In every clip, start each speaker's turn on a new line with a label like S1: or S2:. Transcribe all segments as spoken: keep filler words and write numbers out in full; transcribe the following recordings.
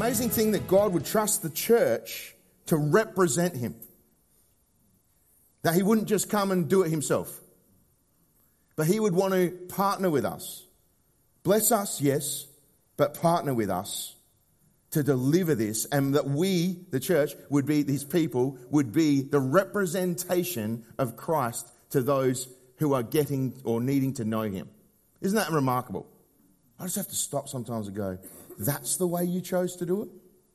S1: amazing thing that God would trust the church to represent him. That he wouldn't just come and do it himself, but he would want to partner with us. Bless us, yes, but partner with us to deliver this, and that we, the church, would be, these people, would be the representation of Christ to those who are getting or needing to know him. Isn't that remarkable? I just have to stop sometimes and go, that's the way you chose to do it?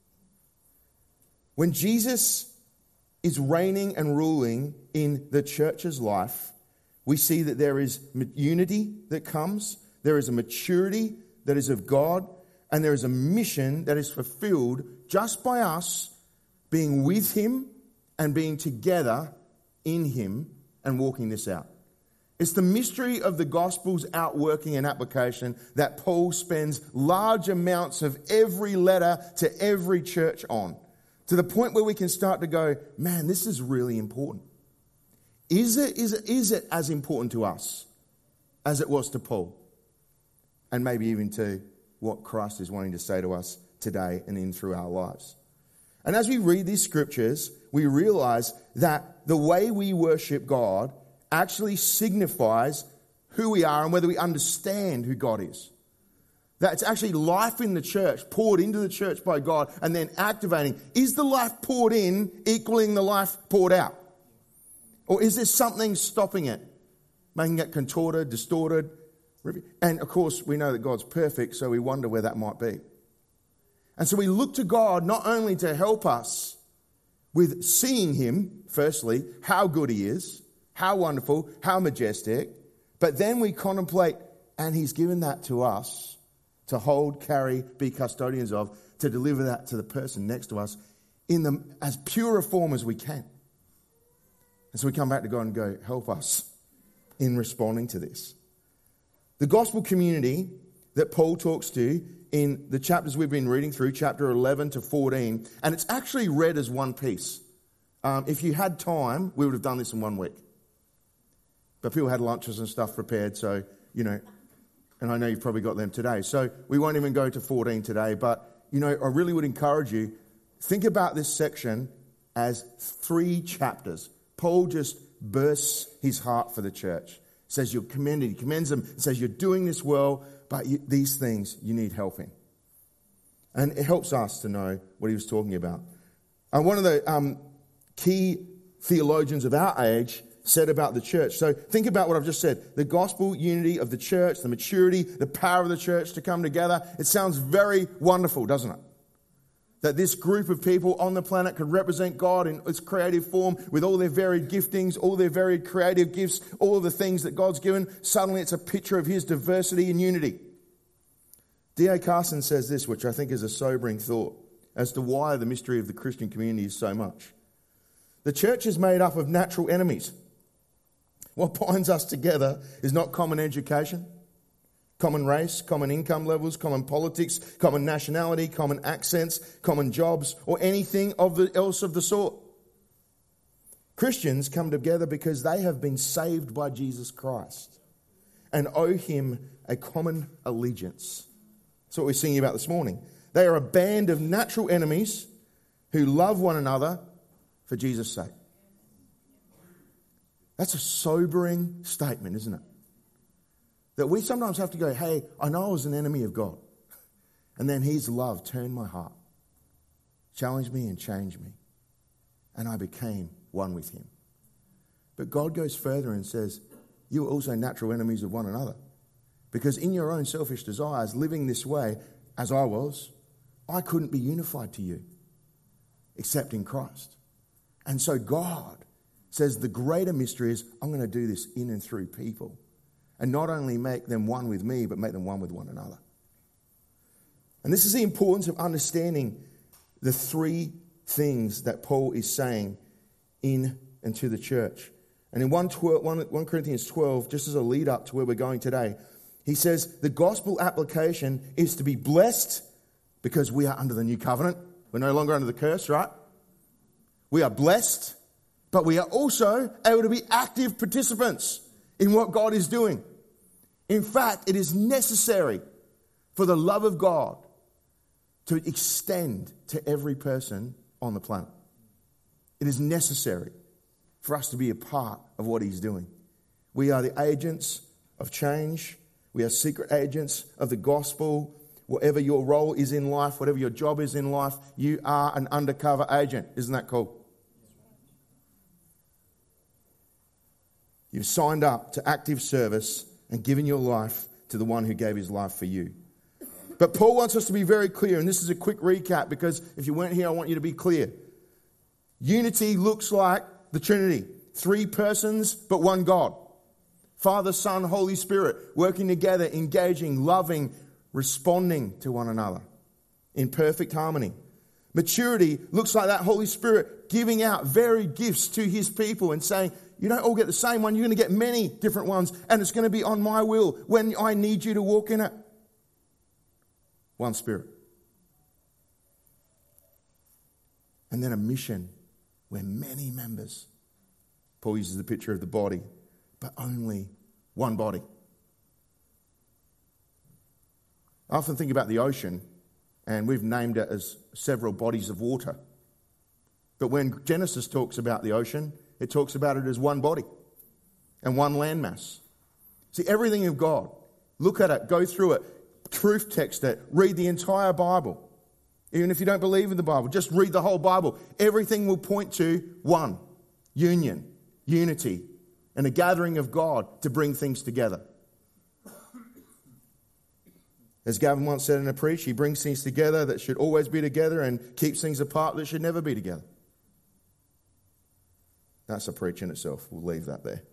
S1: When Jesus is reigning and ruling in the church's life, we see that there is unity that comes, there is a maturity that is of God, and there is a mission that is fulfilled just by us being with him and being together in him and walking this out. It's the mystery of the gospel's outworking and application that Paul spends large amounts of every letter to every church on, to the point where we can start to go, man, this is really important. Is it, is it, is it as important to us as it was to Paul? And maybe even to what Christ is wanting to say to us today and in through our lives. And as we read these scriptures, we realize that the way we worship God actually signifies who we are and whether we understand who God is. That it's actually life in the church, poured into the church by God, and then activating. Is the life poured in equaling the life poured out? Or is there something stopping it, making it contorted, distorted? And of course, we know that God's perfect, so we wonder where that might be. And so we look to God not only to help us with seeing him, firstly, how good he is, how wonderful, how majestic, but then we contemplate, and he's given that to us to hold, carry, be custodians of, to deliver that to the person next to us in the as pure a form as we can. And so we come back to God and go, help us in responding to this. The gospel community that Paul talks to in the chapters we've been reading through, chapter eleven to fourteen, and it's actually read as one piece. Um, if you had time, we would have done this in one week. But people had lunches and stuff prepared, so, you know, and I know you've probably got them today. So we won't even go to fourteen today, but, you know, I really would encourage you, think about this section as three chapters. Paul just bursts his heart for the church. Says you're commended, he commends them, says you're doing this well, but you, these things you need help in. And it helps us to know what he was talking about. And one of the um, key theologians of our age said about the church. So think about what I've just said. The gospel unity of the church, the maturity, the power of the church to come together. It sounds very wonderful, doesn't it? That this group of people on the planet could represent God in its creative form with all their varied giftings, all their varied creative gifts, all of the things that God's given. Suddenly it's a picture of his diversity and unity. D A Carson says this, which I think is a sobering thought, as to why the mystery of the Christian community is so much. The church is made up of natural enemies. What binds us together is not common education, common race, common income levels, common politics, common nationality, common accents, common jobs, or anything of the, else of the sort. Christians come together because they have been saved by Jesus Christ and owe him a common allegiance. That's what we're singing about this morning. They are a band of natural enemies who love one another for Jesus' sake. That's a sobering statement, isn't it? That we sometimes have to go, hey, I know I was an enemy of God. And then his love turned my heart, challenged me and changed me. And I became one with him. But God goes further and says, you are also natural enemies of one another. Because in your own selfish desires, living this way, as I was, I couldn't be unified to you, except in Christ. And so God says the greater mystery is, I'm going to do this in and through people. And not only make them one with me, but make them one with one another. And this is the importance of understanding the three things that Paul is saying in and to the church. And in First Corinthians twelve, just as a lead up to where we're going today, he says the gospel application is to be blessed because we are under the new covenant. We're no longer under the curse, right? We are blessed, but we are also able to be active participants in what God is doing. In fact, it is necessary for the love of God to extend to every person on the planet. It is necessary for us to be a part of what he's doing. We are the agents of change. We are secret agents of the gospel. Whatever your role is in life, whatever your job is in life, you are an undercover agent. Isn't that cool? You've signed up to active service and given your life to the one who gave his life for you. But Paul wants us to be very clear, and this is a quick recap because if you weren't here, I want you to be clear. Unity looks like the Trinity. Three persons, but one God. Father, Son, Holy Spirit, working together, engaging, loving, responding to one another in perfect harmony. Maturity looks like that Holy Spirit giving out varied gifts to his people and saying, you don't all get the same one, you're going to get many different ones, and it's going to be on my will when I need you to walk in it. One Spirit. And then a mission where many members. Paul uses the picture of the body, but only one body. I often think about the ocean, and we've named it as several bodies of water. But when Genesis talks about the ocean, it talks about it as one body and one landmass. See, everything of God, look at it, go through it, truth text it, read the entire Bible. Even if you don't believe in the Bible, just read the whole Bible. Everything will point to one, union, unity, and a gathering of God to bring things together. As Gavin once said in a preach, he brings things together that should always be together and keeps things apart that should never be together. That's a preach in itself. We'll leave that there.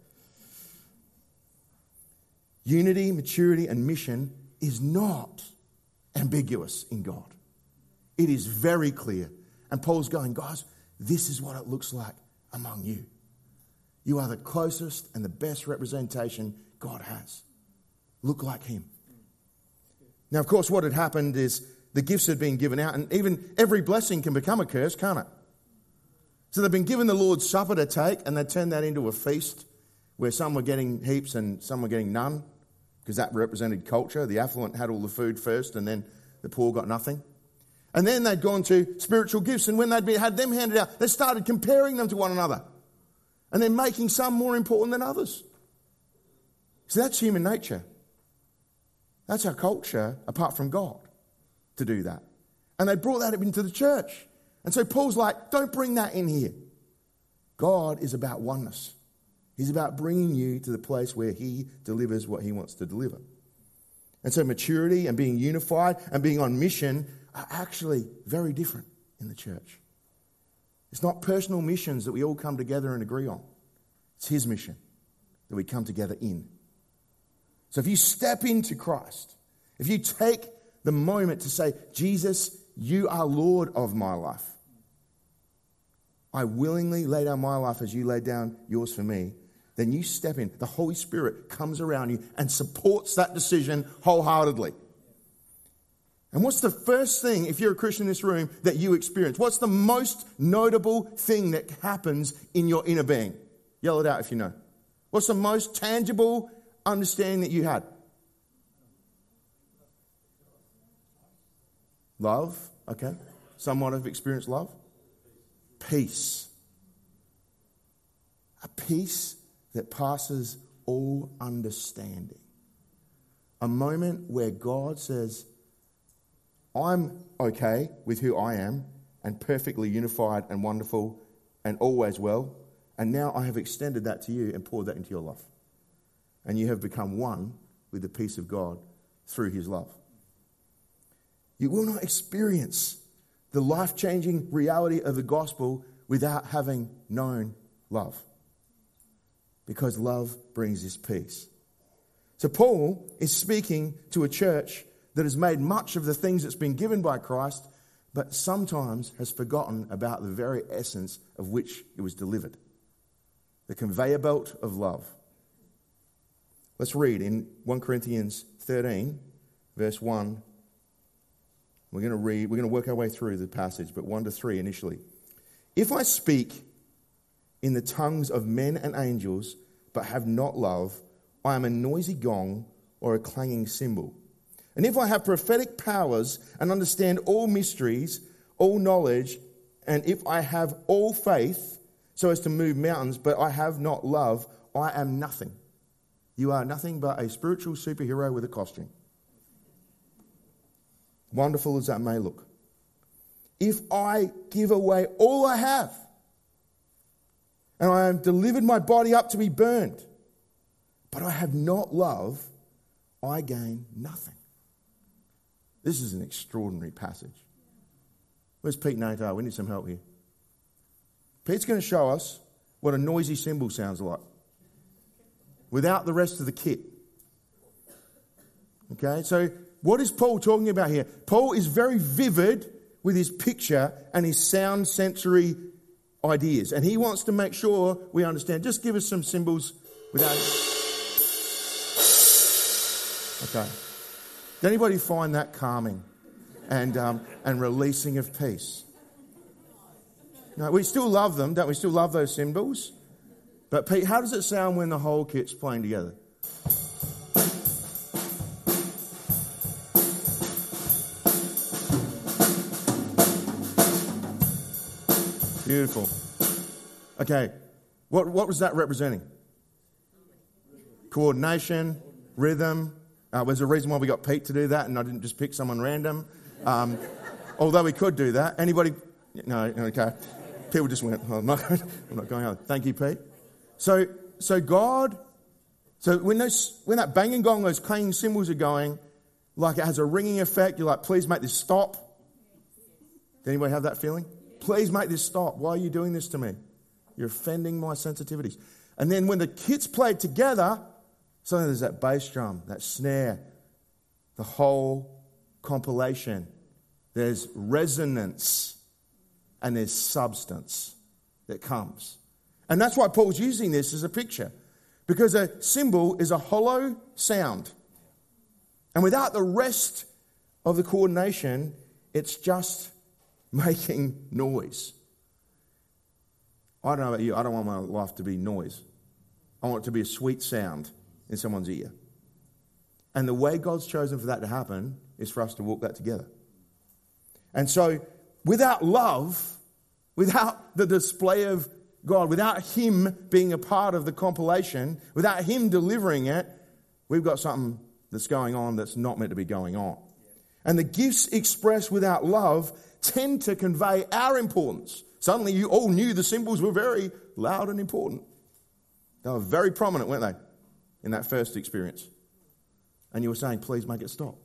S1: Unity, maturity, and mission is not ambiguous in God. It is very clear. And Paul's going, guys, this is what it looks like among you. You are the closest and the best representation God has. Look like him. Now, of course, what had happened is the gifts had been given out, and even every blessing can become a curse, can't it? So they've been given the Lord's Supper to take, and they turned that into a feast where some were getting heaps and some were getting none, because that represented culture. The affluent had all the food first, and then the poor got nothing. And then they'd gone to spiritual gifts, and when they'd been, had them handed out, they started comparing them to one another, and then making some more important than others. So that's human nature. That's our culture, apart from God, to do that. And they brought that into the church. And so Paul's like, don't bring that in here. God is about oneness. He's about bringing you to the place where he delivers what he wants to deliver. And so maturity and being unified and being on mission are actually very different in the church. It's not personal missions that we all come together and agree on. It's his mission that we come together in. So if you step into Christ, if you take the moment to say, Jesus, you are Lord of my life. I willingly lay down my life as you laid down yours for me. Then you step in. The Holy Spirit comes around you and supports that decision wholeheartedly. And what's the first thing, if you're a Christian in this room, that you experience? What's the most notable thing that happens in your inner being? Yell it out if you know. What's the most tangible understanding that you had? Love, okay. Someone have experienced love. Peace. A peace that passes all understanding. A moment where God says, I'm okay with who I am and perfectly unified and wonderful and always well. And now I have extended that to you and poured that into your life. And you have become one with the peace of God through his love. You will not experience the life-changing reality of the gospel without having known love. Because love brings this peace. So Paul is speaking to a church that has made much of the things that's been given by Christ, but sometimes has forgotten about the very essence of which it was delivered. The conveyor belt of love. Let's read in First Corinthians thirteen, verse one. We're going to read, we're going to work our way through the passage, but one to three initially. If I speak in the tongues of men and angels, but have not love, I am a noisy gong or a clanging cymbal. And if I have prophetic powers and understand all mysteries, all knowledge, and if I have all faith so as to move mountains, but I have not love, I am nothing. You are nothing but a spiritual superhero with a costume. Wonderful as that may look. If I give away all I have, and I have delivered my body up to be burned, but I have not love, I gain nothing. This is an extraordinary passage. Where's Pete Natar? We need some help here. Pete's going to show us what a noisy cymbal sounds like without the rest of the kit. Okay, so what is Paul talking about here? Paul is very vivid with his picture and his sound sensory ideas. And he wants to make sure we understand. Just give us some cymbals without... Okay. Does anybody find that calming and um, and releasing of peace? No, we still love them, don't we? Still love those cymbals. But Pete, how does it sound when the whole kit's playing together? Beautiful. Okay, what what was that representing? Coordination, rhythm. Uh, there's a reason why we got Pete to do that, and I didn't just pick someone random. Um, although we could do that. Anybody? No, okay. People just went, oh, I'm not, I'm not going on. Thank you, Pete. So, so God. So when those when that banging gong, those clanging cymbals are going, like it has a ringing effect. You're like, please make this stop. Does anybody have that feeling? Please make this stop. Why are you doing this to me? You're offending my sensitivities. And then when the kids played together, so there's that bass drum, that snare, the whole compilation. There's resonance and there's substance that comes. And that's why Paul's using this as a picture. Because a cymbal is a hollow sound. And without the rest of the coordination, it's just making noise. I don't know about you, I don't want my life to be noise. I want it to be a sweet sound in someone's ear. And the way God's chosen for that to happen is for us to walk that together. And so, without love, without the display of God, without Him being a part of the compilation, without Him delivering it, we've got something that's going on that's not meant to be going on. And the gifts expressed without love tend to convey our importance. Suddenly you all knew the cymbals were very loud and important. They were very prominent, weren't they, in that first experience? And you were saying, please make it stop.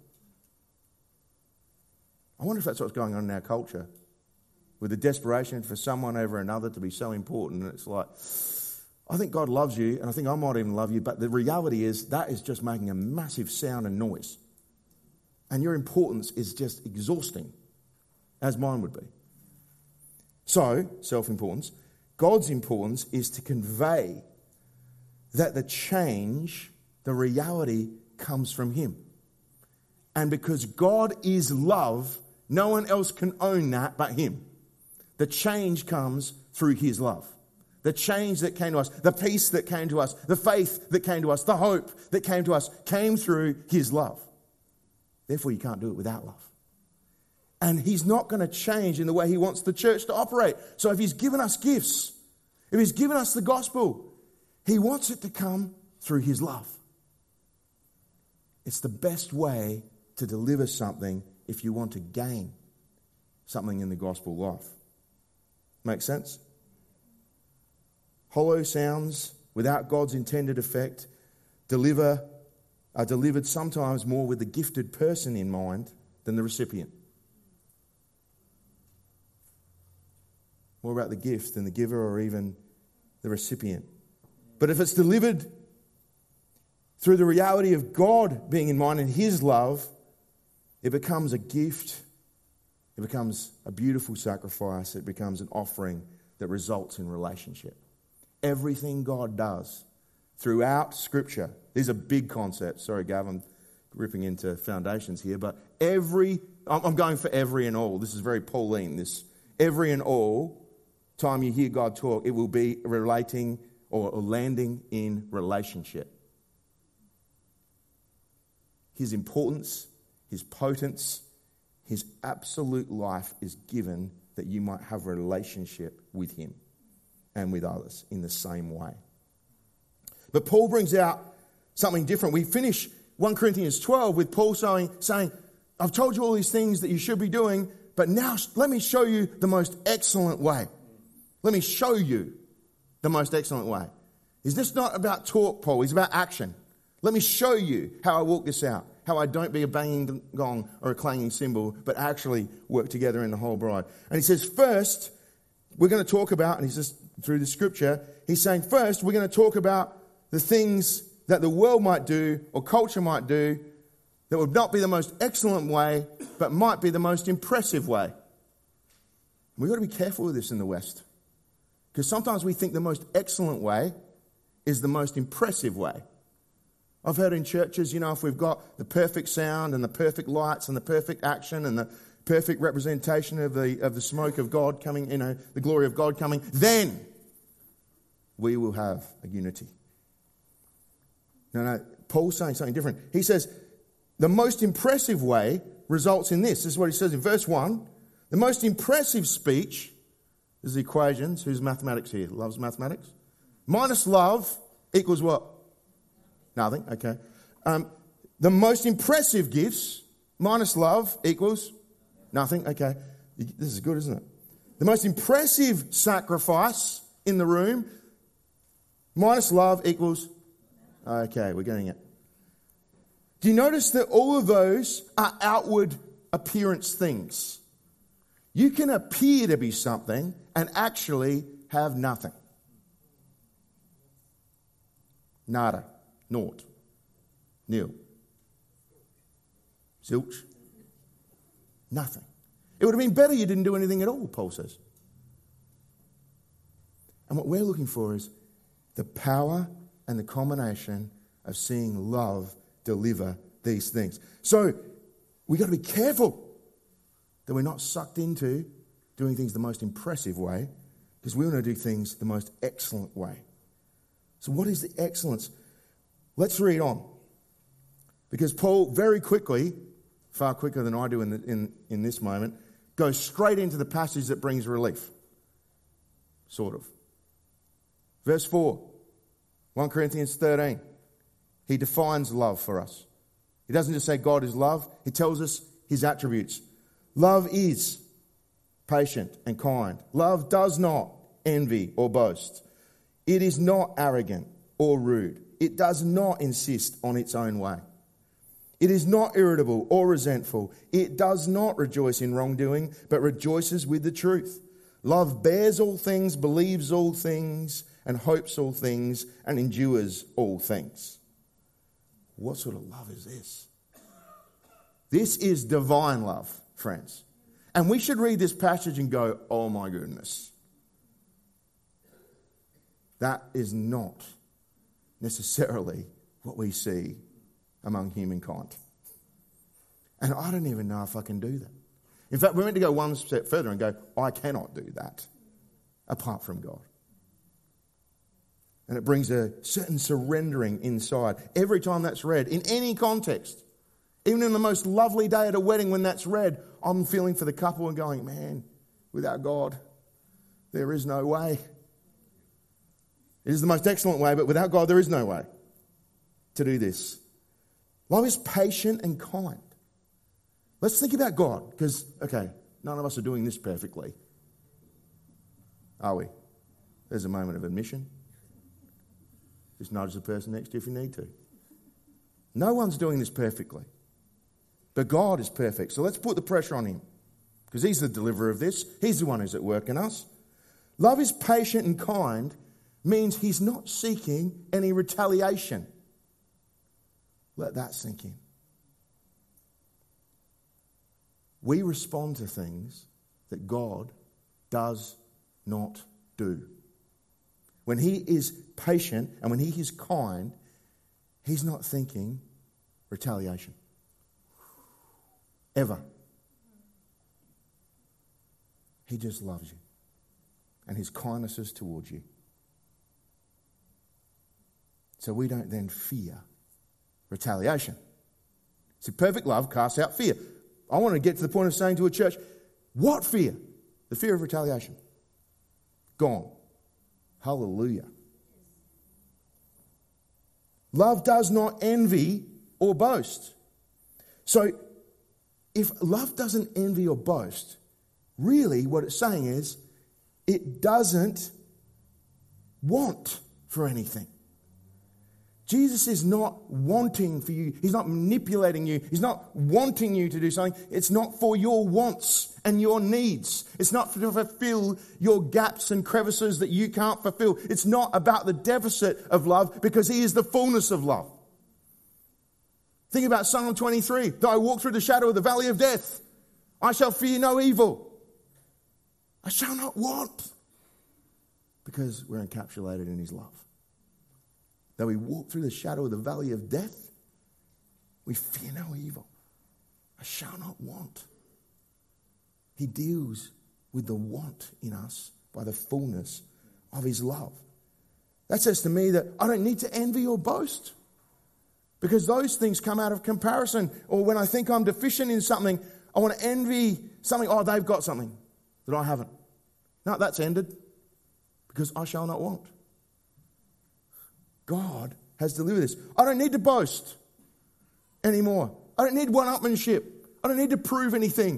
S1: I wonder if that's what's going on in our culture, with the desperation for someone over another to be so important. And it's like, I think God loves you, and I think I might even love you, but the reality is that is just making a massive sound and noise. And your importance is just exhausting, as mine would be. So, self-importance. God's importance is to convey that the change, the reality, comes from Him. And because God is love, no one else can own that but Him. The change comes through His love. The change that came to us, the peace that came to us, the faith that came to us, the hope that came to us, came through His love. Therefore, you can't do it without love. And He's not going to change in the way He wants the church to operate. So if He's given us gifts, if He's given us the gospel, He wants it to come through His love. It's the best way to deliver something if you want to gain something in the gospel life. Make sense? Hollow sounds without God's intended effect deliver are delivered sometimes more with the gifted person in mind than the recipient. More about the gift than the giver or even the recipient. But if it's delivered through the reality of God being in mind and His love, it becomes a gift. It becomes a beautiful sacrifice. It becomes an offering that results in relationship. Everything God does throughout Scripture, these are big concepts. Sorry, Gav, I'm ripping into foundations here, but every, I'm going for every and all. This is very Pauline, this every and all time you hear God talk, it will be relating or landing in relationship. His importance, his potence, his absolute life is given that you might have a relationship with him and with others in the same way. But Paul brings out something different. We finish First Corinthians twelve with Paul saying, saying, I've told you all these things that you should be doing, but now let me show you the most excellent way. Let me show you the most excellent way. Is this not about talk, Paul? It's about action. Let me show you how I walk this out, how I don't be a banging gong or a clanging cymbal, but actually work together in the whole bride. And he says, first, we're going to talk about, and he's just through the scripture, he's saying, first, we're going to talk about the things that the world might do or culture might do that would not be the most excellent way, but might be the most impressive way. We've got to be careful with this in the West. Because sometimes we think the most excellent way is the most impressive way. I've heard in churches, you know, if we've got the perfect sound and the perfect lights and the perfect action and the perfect representation of the of the smoke of God coming, you know, the glory of God coming, then we will have a unity. No, no, Paul's saying something different. He says the most impressive way results in this. This is what he says in verse one. The most impressive speech is the equations. Who's mathematics here? Loves mathematics? Minus love equals what? Nothing. Okay. Um, the most impressive gifts minus love equals nothing. Okay. This is good, isn't it? The most impressive sacrifice in the room minus love equals... Okay, we're getting it. Do you notice that all of those are outward appearance things? You can appear to be something and actually have nothing. Nada. Naught. Nil. Zilch. Nothing. It would have been better you didn't do anything at all, Paul says. And what we're looking for is the power and the combination of seeing love deliver these things. So we've got to be careful that we're not sucked into doing things the most impressive way, because we want to do things the most excellent way. So what is the excellence? Let's read on. Because Paul very quickly, far quicker than I do in, the, in, in this moment, goes straight into the passage that brings relief. Sort of. Verse four. First Corinthians thirteen. He defines love for us. He doesn't just say God is love. He tells us his attributes. Love is patient and kind. Love does not envy or boast. It is not arrogant or rude. It does not insist on its own way. It is not irritable or resentful. It does not rejoice in wrongdoing, but rejoices with the truth. Love bears all things, believes all things, and hopes all things, and endures all things. What sort of love is this? This is divine love, friends. And we should read this passage and go, oh my goodness. That is not necessarily what we see among humankind. And I don't even know if I can do that. In fact, we're meant to go one step further and go, I cannot do that apart from God. And it brings a certain surrendering inside. Every time that's read, in any context, even in the most lovely day at a wedding when that's read, I'm feeling for the couple and going, man, without God, there is no way. It is the most excellent way, but without God, there is no way to do this. Love is patient and kind. Let's think about God, because, okay, none of us are doing this perfectly. Are we? There's a moment of admission. Just nudge the person next to you if you need to. No one's doing this perfectly. But God is perfect. So let's put the pressure on him. Because he's the deliverer of this. He's the one who's at work in us. Love is patient and kind means he's not seeking any retaliation. Let that sink in. We respond to things that God does not do. When he is patient and when he is kind, he's not thinking retaliation. Ever. He just loves you. And his kindness is towards you. So we don't then fear retaliation. See, perfect love casts out fear. I want to get to the point of saying to a church, what fear? The fear of retaliation. Gone. Hallelujah. Love does not envy or boast. So, if love doesn't envy or boast, really what it's saying is it doesn't want for anything. Jesus is not wanting for you. He's not manipulating you. He's not wanting you to do something. It's not for your wants and your needs. It's not to fulfill your gaps and crevices that you can't fulfill. It's not about the deficit of love, because he is the fullness of love. Think about Psalm twenty-three. Though I walk through the shadow of the valley of death, I shall fear no evil. I shall not want. Because we're encapsulated in his love. Though we walk through the shadow of the valley of death, we fear no evil. I shall not want. He deals with the want in us by the fullness of his love. That says to me that I don't need to envy or boast, because those things come out of comparison. Or when I think I'm deficient in something, I want to envy something. Oh, they've got something that I haven't. No, that's ended, because I shall not want. God has delivered this. I don't need to boast anymore. I don't need one-upmanship. I don't need to prove anything.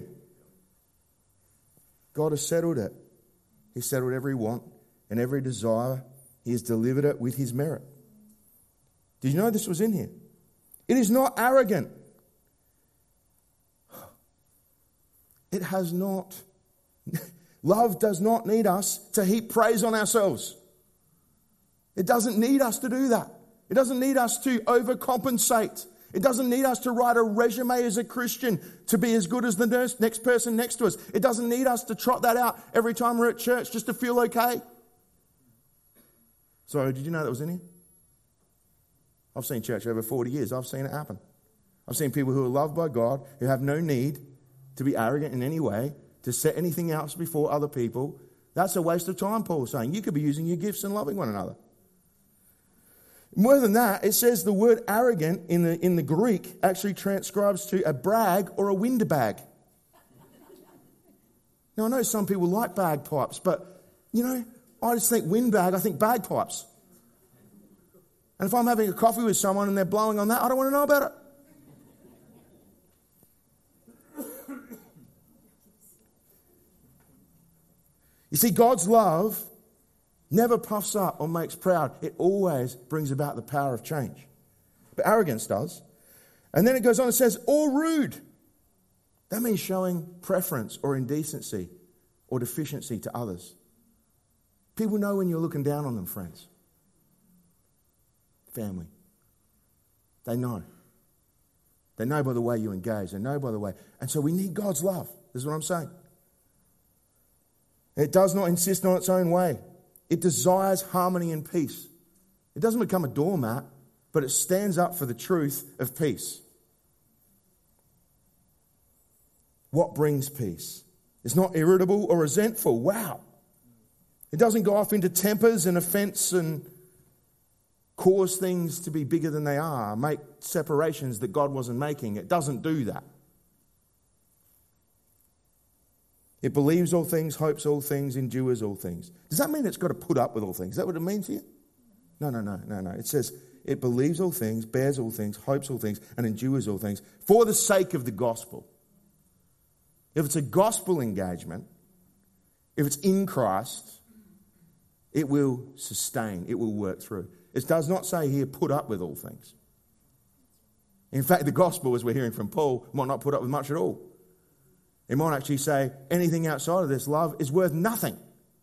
S1: God has settled it. He's settled every want and every desire. He has delivered it with his merit. Did you know this was in here? It is not arrogant. It has not. Love does not need us to heap praise on ourselves. It doesn't need us to do that. It doesn't need us to overcompensate. It doesn't need us to write a resume as a Christian to be as good as the nurse, next person next to us. It doesn't need us to trot that out every time we're at church just to feel okay. So, did you know that was in here? I've seen church over forty years. I've seen it happen. I've seen people who are loved by God, who have no need to be arrogant in any way, to set anything else before other people. That's a waste of time, Paul's saying. You could be using your gifts and loving one another. More than that, it says the word arrogant in the, in the Greek actually transcribes to a brag or a windbag. Now, I know some people like bagpipes, but, you know, I just think windbag, I think bagpipes. And if I'm having a coffee with someone and they're blowing on that, I don't want to know about it. You see, God's love never puffs up or makes proud. It always brings about the power of change. But arrogance does. And then it goes on and says, or rude. That means showing preference or indecency or deficiency to others. People know when you're looking down on them, friends. Family. They know. They know by the way you engage. They know by the way. And so we need God's love. This is what I'm saying. It does not insist on its own way. It desires harmony and peace. It doesn't become a doormat, but it stands up for the truth of peace. What brings peace? It's not irritable or resentful. Wow. It doesn't go off into tempers and offense and cause things to be bigger than they are, make separations that God wasn't making. It doesn't do that. It believes all things, hopes all things, endures all things. Does that mean it's got to put up with all things? Is that what it means here? No, no, no, no, no. It says it believes all things, bears all things, hopes all things, and endures all things for the sake of the gospel. If it's a gospel engagement, if it's in Christ, it will sustain, it will work through. It does not say here, put up with all things. In fact, the gospel, as we're hearing from Paul, might not put up with much at all. It might actually say anything outside of this love is worth nothing.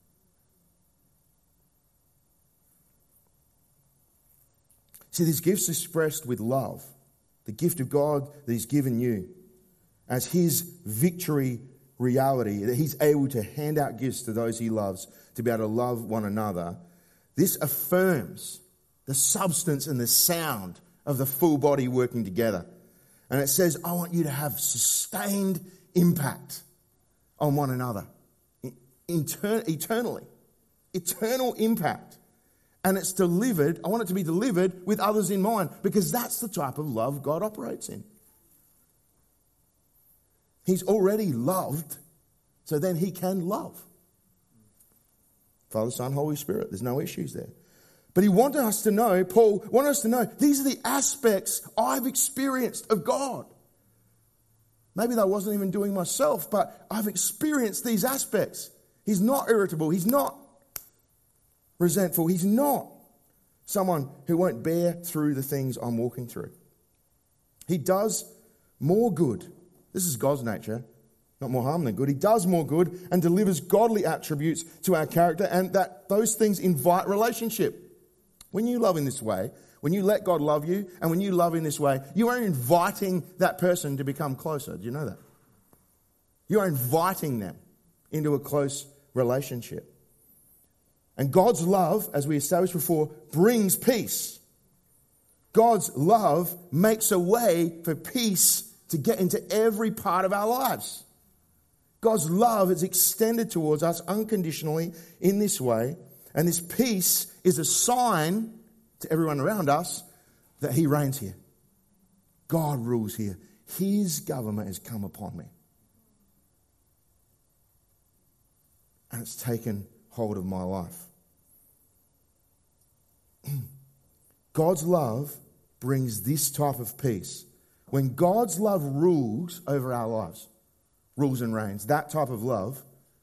S1: See, these gifts expressed with love, the gift of God that he's given you as his victory reality, that he's able to hand out gifts to those he loves to be able to love one another. This affirms the substance and the sound of the full body working together. And it says, I want you to have sustained impact on one another. Inter- eternally. Eternal impact. And it's delivered, I want it to be delivered with others in mind, because that's the type of love God operates in. He's already loved, so then he can love. Father, Son, Holy Spirit. There's no issues there. But he wanted us to know, Paul wanted us to know, these are the aspects I've experienced of God. Maybe that I wasn't even doing myself, but I've experienced these aspects. He's not irritable. He's not resentful. He's not someone who won't bear through the things I'm walking through. He does more good. This is God's nature, not more harm than good. He does more good and delivers godly attributes to our character, and that those things invite relationship. When you love in this way, when you let God love you, and when you love in this way, you are inviting that person to become closer. Do you know that? You are inviting them into a close relationship. And God's love, as we established before, brings peace. God's love makes a way for peace to get into every part of our lives. God's love is extended towards us unconditionally in this way. And this peace is a sign to everyone around us that he reigns here. God rules here. His government has come upon me. And it's taken hold of my life. God's love brings this type of peace. When God's love rules over our lives, rules and reigns, that type of love,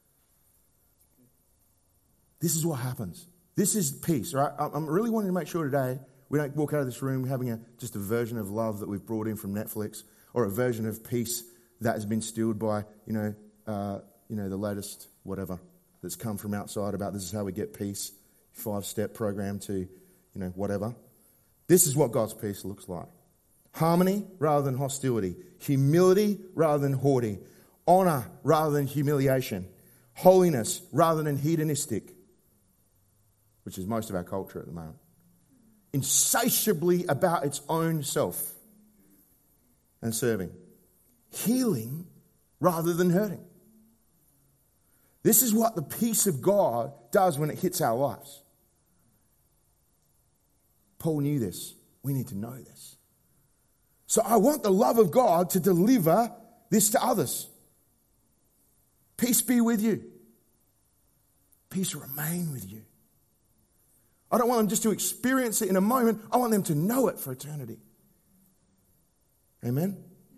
S1: this is what happens. This is peace, right? I'm really wanting to make sure today we don't walk out of this room having a, just a version of love that we've brought in from Netflix, or a version of peace that has been stilled by, you know, uh, you know, the latest whatever that's come from outside about this is how we get peace, five-step program to, you know, whatever. This is what God's peace looks like. Harmony rather than hostility. Humility rather than haughty. Honor rather than humiliation. Holiness rather than hedonistic, which is most of our culture at the moment. Insatiably about its own self and serving. Healing rather than hurting. This is what the peace of God does when it hits our lives. Paul knew this. We need to know this. So I want the love of God to deliver this to others. Peace be with you. Peace remain with you. I don't want them just to experience it in a moment. I want them to know it for eternity. Amen?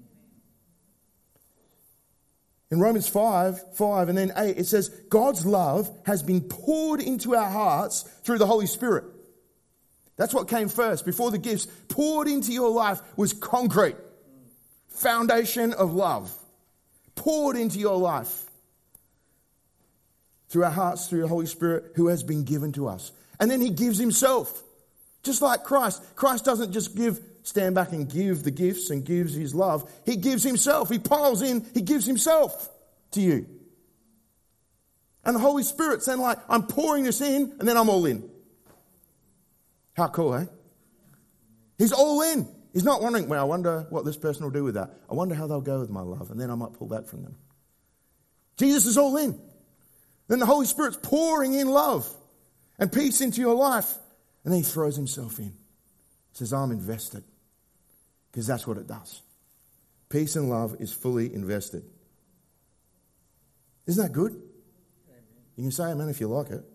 S1: In Romans five, five and then eight, it says, God's love has been poured into our hearts through the Holy Spirit. That's what came first. Before the gifts, poured into your life was concrete. Foundation of love. Poured into your life. Through our hearts, through the Holy Spirit, who has been given to us. And then he gives himself. Just like Christ. Christ doesn't just give, stand back and give the gifts and gives his love. He gives himself. He piles in. He gives himself to you. And the Holy Spirit's then like, I'm pouring this in and then I'm all in. How cool, eh? He's all in. He's not wondering, well, I wonder what this person will do with that. I wonder how they'll go with my love. And then I might pull back from them. Jesus is all in. Then the Holy Spirit's pouring in love and peace into your life. And then he throws himself in. Says, I'm invested. Because that's what it does. Peace and love is fully invested. Isn't that good? You can say amen if you like it.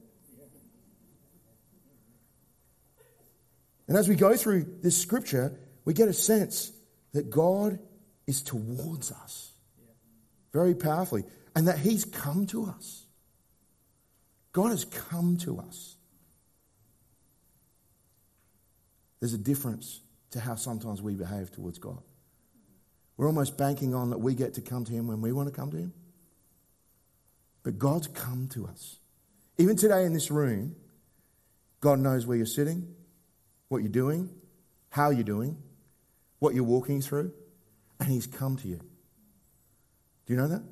S1: And as we go through this scripture, we get a sense that God is towards us very powerfully, and that he's come to us. God has come to us. There's a difference to how sometimes we behave towards God. We're almost banking on that we get to come to him when we want to come to him. But God's come to us. Even today in this room, God knows where you're sitting, what you're doing, how you're doing, what you're walking through, and he's come to you. Do you know that?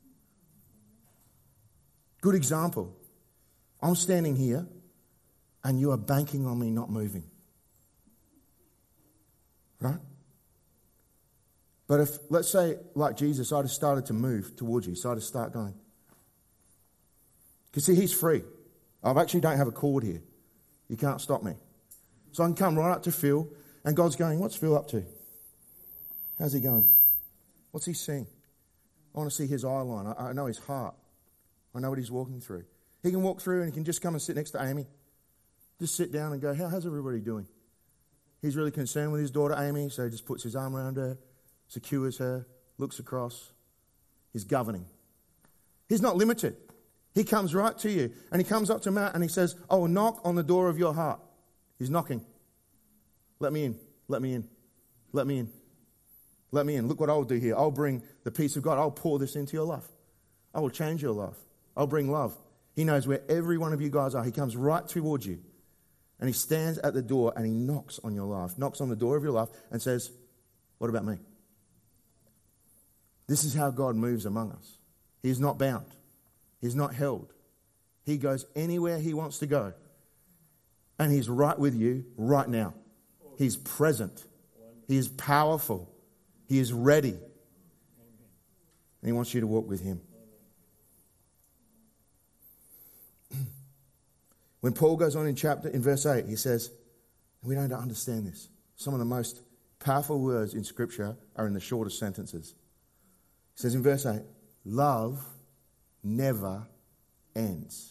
S1: Good example. I'm standing here and you are banking on me not moving. Right? But if, let's say, like Jesus, I just started to move towards you, so I just start going. Because see, he's free. I actually don't have a cord here. You can't stop me. So I can come right up to Phil, and God's going, what's Phil up to? How's he going? What's he seeing? I want to see his eye line. I, I know his heart. I know what he's walking through. He can walk through and he can just come and sit next to Amy. Just sit down and go, How, how's everybody doing? He's really concerned with his daughter Amy, so he just puts his arm around her, secures her, looks across. He's governing. He's not limited. He comes right to you, and he comes up to Matt and he says, I will knock on the door of your heart. He's knocking. Let me in. Let me in. Let me in. Let me in. Look what I'll do here. I'll bring the peace of God. I'll pour this into your life. I will change your life. I'll bring love. He knows where every one of you guys are. He comes right towards you. And he stands at the door and he knocks on your life, knocks on the door of your life and says, what about me? This is how God moves among us. He is not bound. He's not held. He goes anywhere he wants to go. And he's right with you right now. He's present. He is powerful. He is ready. And he wants you to walk with him. When Paul goes on in chapter, in verse eight, he says, we don't understand this. Some of the most powerful words in Scripture are in the shortest sentences. He says in verse eight, love never ends.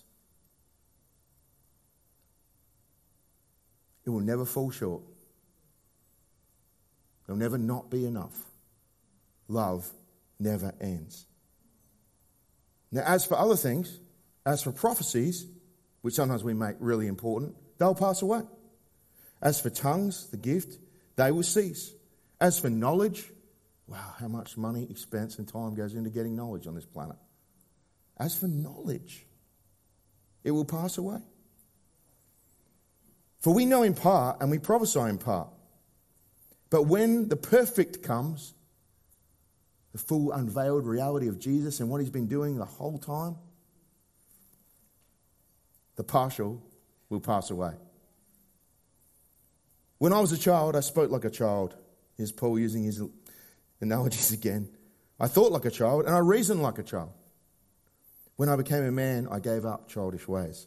S1: It will never fall short. There'll never not be enough. Love never ends. Now, as for other things, as for prophecies, which sometimes we make really important, they'll pass away. As for tongues, the gift, they will cease. As for knowledge, wow, how much money, expense, and time goes into getting knowledge on this planet. As for knowledge, it will pass away. For we know in part and we prophesy in part. But when the perfect comes, the full unveiled reality of Jesus and what he's been doing the whole time, the partial will pass away. When I was a child, I spoke like a child. Here's Paul using his analogies again. I thought like a child and I reasoned like a child. When I became a man, I gave up childish ways.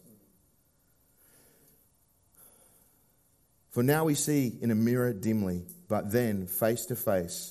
S1: For now we see in a mirror dimly, but then face to face.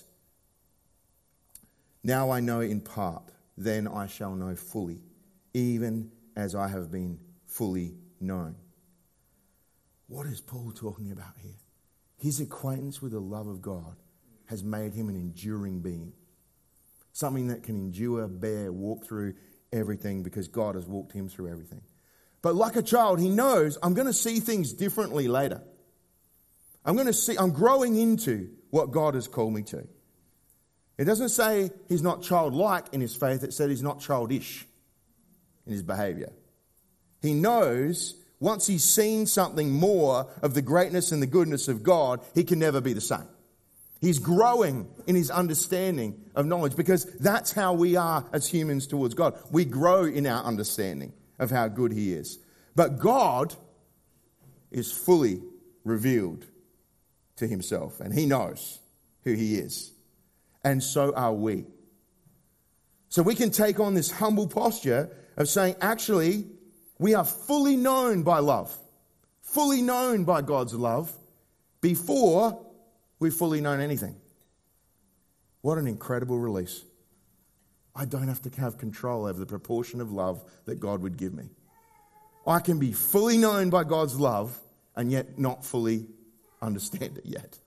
S1: Now I know in part, then I shall know fully, even as I have been fully known. What is Paul talking about here? His acquaintance with the love of God has made him an enduring being. Something that can endure, bear, walk through everything because God has walked him through everything. But like a child, he knows I'm going to see things differently later. I'm going to see, I'm growing into what God has called me to. It doesn't say he's not childlike in his faith. It said he's not childish in his behavior. He knows once he's seen something more of the greatness and the goodness of God, he can never be the same. He's growing in his understanding of knowledge because that's how we are as humans towards God. We grow in our understanding of how good he is. But God is fully revealed to himself and he knows who he is. And so are we. So we can take on this humble posture of saying, actually, we are fully known by love, fully known by God's love before we've fully known anything. What an incredible release. I don't have to have control over the proportion of love that God would give me. I can be fully known by God's love and yet not fully understand it yet.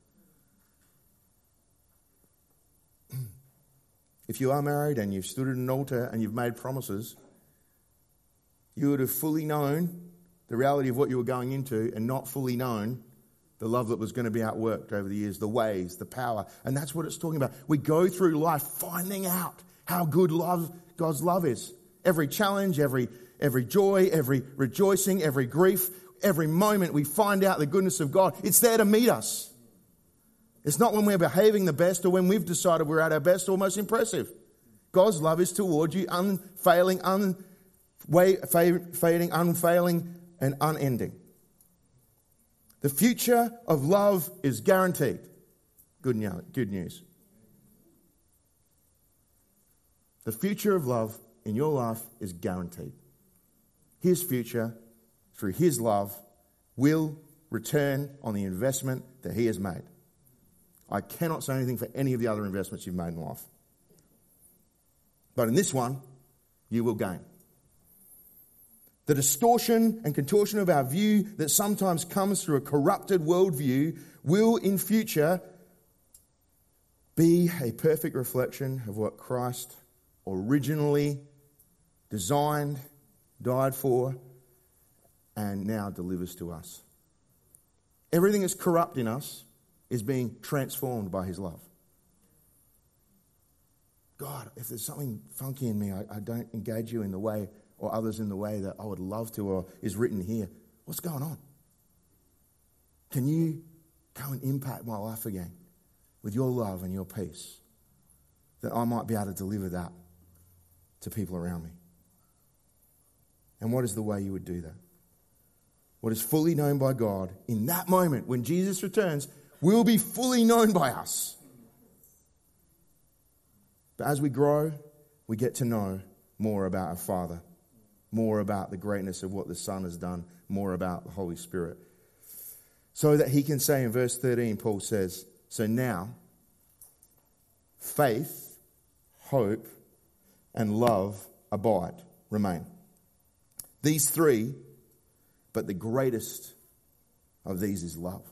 S1: If you are married and you've stood at an altar and you've made promises, you would have fully known the reality of what you were going into and not fully known the love that was going to be outworked over the years, the ways, the power. And that's what it's talking about. We go through life finding out how good love, God's love is. Every challenge, every, every joy, every rejoicing, every grief, every moment we find out the goodness of God. It's there to meet us. It's not when we're behaving the best or when we've decided we're at our best or most impressive. God's love is toward you, unfailing, unfading, unfailing, and unending. The future of love is guaranteed. Good news. The future of love in your life is guaranteed. His future, through his love, will return on the investment that he has made. I cannot say anything for any of the other investments you've made in life. But in this one, you will gain. The distortion and contortion of our view that sometimes comes through a corrupted worldview will in future be a perfect reflection of what Christ originally designed, died for, and now delivers to us. Everything that's corrupt in us is being transformed by his love. God, if there's something funky in me, I, I don't engage you in the way or others in the way that I would love to or is written here. What's going on? Can you come and impact my life again with your love and your peace, that I might be able to deliver that to people around me? And what is the way you would do that? What is fully known by God in that moment when Jesus returns will be fully known by us. But as we grow, we get to know more about our Father, more about the greatness of what the Son has done, more about the Holy Spirit. So that he can say in verse thirteen, Paul says, so now, faith, hope, and love abide, remain. These three, but the greatest of these is love.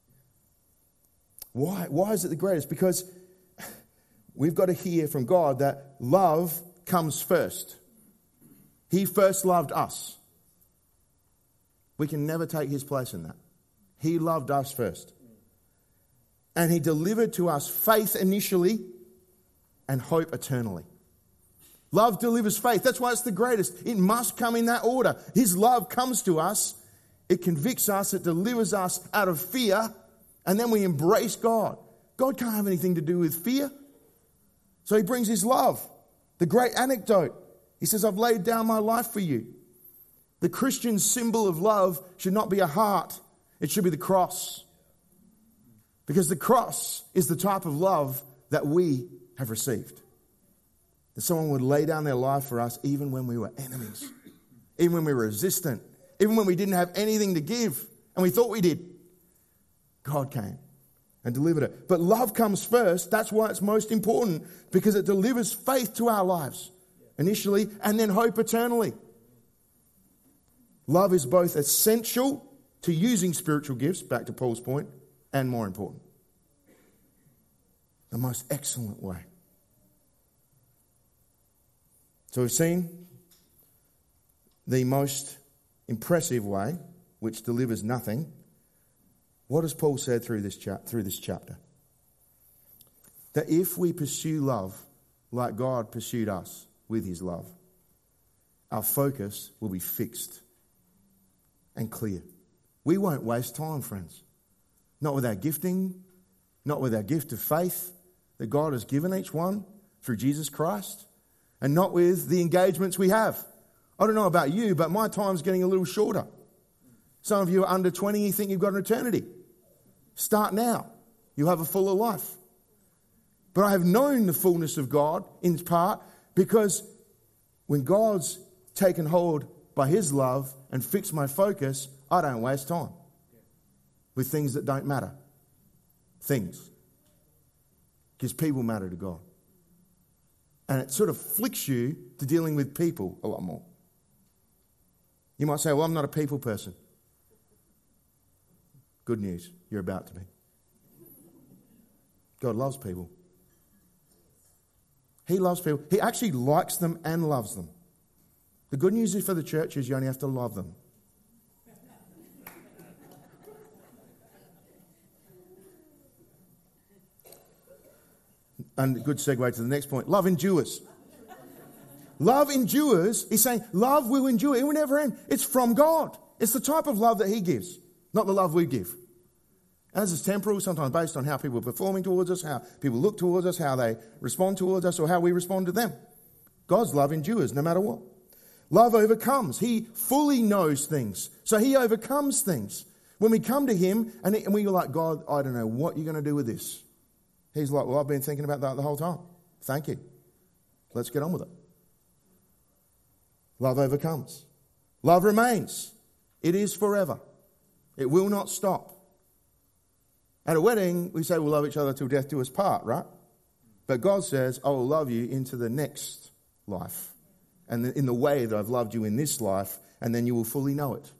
S1: Why? Why is it the greatest? Because we've got to hear from God that love comes first. He first loved us. We can never take his place in that. He loved us first. And he delivered to us faith initially and hope eternally. Love delivers faith. That's why it's the greatest. It must come in that order. His love comes to us. It convicts us. It delivers us out of fear. And then we embrace God. God can't have anything to do with fear. So he brings his love. The great anecdote. He says, I've laid down my life for you. The Christian symbol of love should not be a heart. It should be the cross. Because the cross is the type of love that we have received. That someone would lay down their life for us even when we were enemies. Even when we were resistant. Even when we didn't have anything to give. And we thought we did. God came and delivered it. But love comes first. That's why it's most important. Because it delivers faith to our lives. Initially. And then hope eternally. Love is both essential to using spiritual gifts. Back to Paul's point. And more important. The most excellent way. So we've seen the most impressive way, which delivers nothing. What has Paul said through this cha- through this chapter? That if we pursue love like God pursued us with his love, our focus will be fixed and clear. We won't waste time, friends. Not with our gifting, not with our gift of faith that God has given each one through Jesus Christ, and not with the engagements we have. I don't know about you, but my time's getting a little shorter. Some of you are under twenty, you think you've got an eternity. Start now. You'll have a fuller life. But I have known the fullness of God in part because when God's taken hold by his love and fixed my focus, I don't waste time with things that don't matter. Things. Because people matter to God. And it sort of flicks you to dealing with people a lot more. You might say, well, I'm not a people person. Good news, you're about to be. God loves people. He loves people. He actually likes them and loves them. The good news is for the church is you only have to love them. And a good segue to the next point. Love endures. Love endures. He's saying love will endure. It will never end. It's from God. It's the type of love that he gives, not the love we give. As is temporal, sometimes based on how people are performing towards us, how people look towards us, how they respond towards us, or how we respond to them. God's love endures no matter what. Love overcomes. He fully knows things. So he overcomes things. When we come to him and we're like, God, I don't know what you're going to do with this. He's like, well, I've been thinking about that the whole time. Thank you. Let's get on with it. Love overcomes. Love remains. It is forever. It will not stop. At a wedding, we say we'll love each other till death do us part, right? But God says, I will love you into the next life and in the way that I've loved you in this life, and then you will fully know it.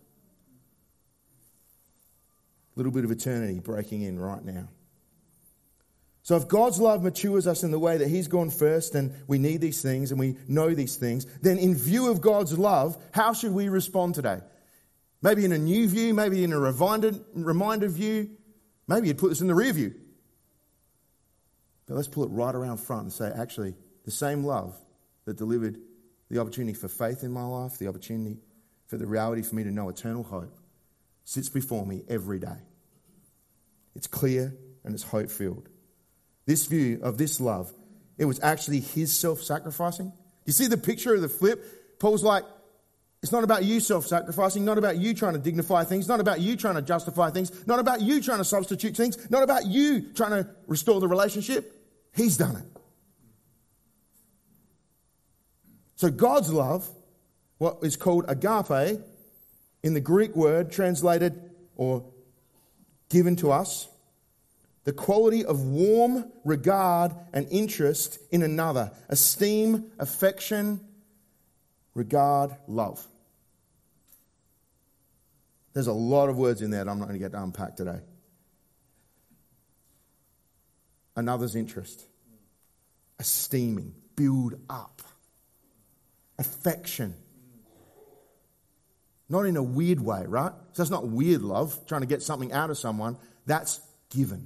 S1: A little bit of eternity breaking in right now. So if God's love matures us in the way that he's gone first, and we need these things and we know these things, then in view of God's love, how should we respond today? Maybe in a new view, maybe in a reminder, reminder view, maybe you'd put this in the rear view. But let's pull it right around front and say, actually, the same love that delivered the opportunity for faith in my life, the opportunity for the reality for me to know eternal hope, sits before me every day. It's clear and it's hope-filled. This view of this love, it was actually his self-sacrificing. You see the picture of the flip? Paul's like, it's not about you self-sacrificing, not about you trying to dignify things, not about you trying to justify things, not about you trying to substitute things, not about you trying to restore the relationship. He's done it. So God's love, what is called agape, in the Greek word translated or given to us, the quality of warm regard and interest in another, esteem, affection, regard, love. There's a lot of words in there that I'm not going to get to unpack today. Another's interest, esteeming, build up, affection. Not in a weird way, right? So that's not weird love, trying to get something out of someone. That's given,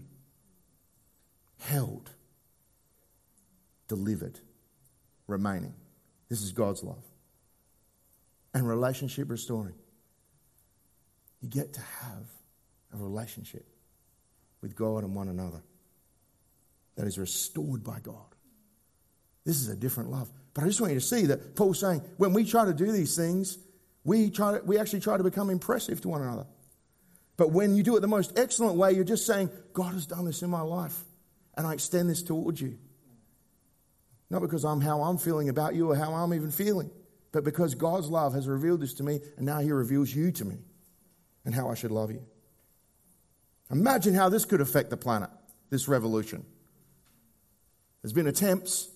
S1: held, delivered, remaining. This is God's love. And relationship restoring. You get to have a relationship with God and one another that is restored by God. This is a different love. But I just want you to see that Paul's saying, when we try to do these things, we try to, we actually try to become impressive to one another. But when you do it the most excellent way, you're just saying, God has done this in my life, and I extend this towards you. Not because I'm how I'm feeling about you or how I'm even feeling, but because God's love has revealed this to me, and now he reveals you to me and how I should love you. Imagine how this could affect the planet, this revolution. There's been attempts.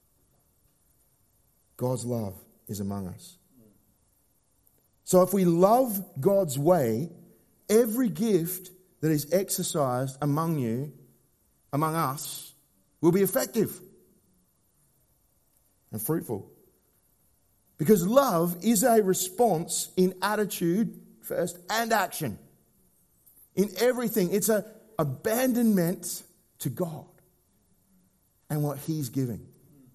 S1: God's love is among us. So if we love God's way, every gift that is exercised among you, among us, will be effective and fruitful. Because love is a response in attitude first and action. In everything, it's an abandonment to God and what he's giving.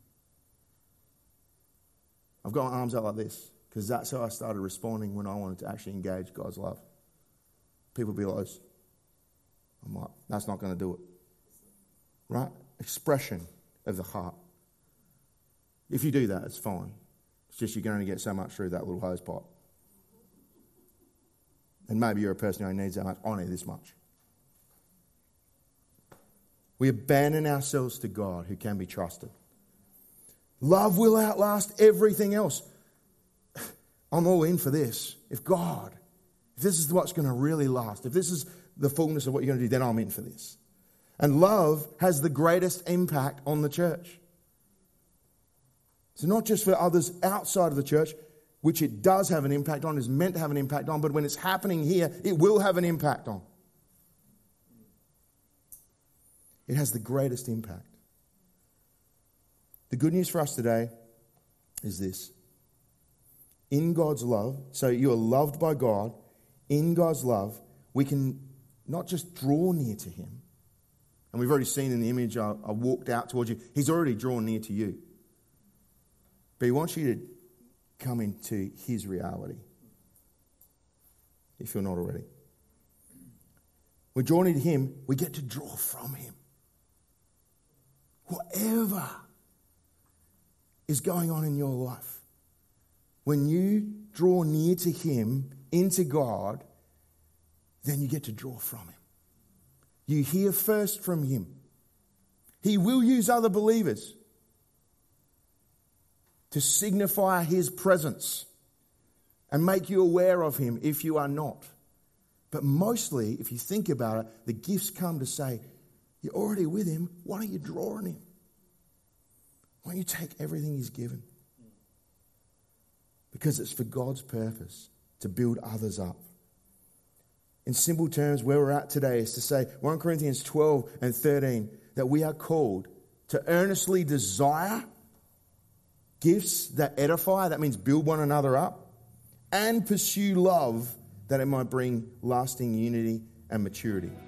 S1: I've got my arms out like this because that's how I started responding when I wanted to actually engage God's love. People be like, I'm like, that's not going to do it. Right? Expression of the heart. If you do that, it's fine. It's just you can only get so much through that little hose pipe. And maybe you're a person who needs that much. I need this much. We abandon ourselves to God who can be trusted. Love will outlast everything else. I'm all in for this. If God, if this is what's going to really last, if this is the fullness of what you're going to do, then I'm in for this. And love has the greatest impact on the church. So not just for others outside of the church, which it does have an impact on, is meant to have an impact on, but when it's happening here, it will have an impact on. It has the greatest impact. The good news for us today is this. In God's love, so you are loved by God, in God's love, we can not just draw near to him, and we've already seen in the image I, I walked out towards you, he's already drawn near to you. But he wants you to come into his reality, if you're not already. We're drawn into him, we get to draw from him. Whatever is going on in your life, when you draw near to him, into God, then you get to draw from him. You hear first from him. He will use other believers to signify his presence and make you aware of him if you are not. But mostly, if you think about it, the gifts come to say, you're already with him, why don't you draw on him? Why don't you take everything he's given? because it's for God's purpose, to build others up. In simple terms, where we're at today is to say, First Corinthians twelve and thirteen, that we are called to earnestly desire gifts that edify, that means build one another up, and pursue love that it might bring lasting unity and maturity.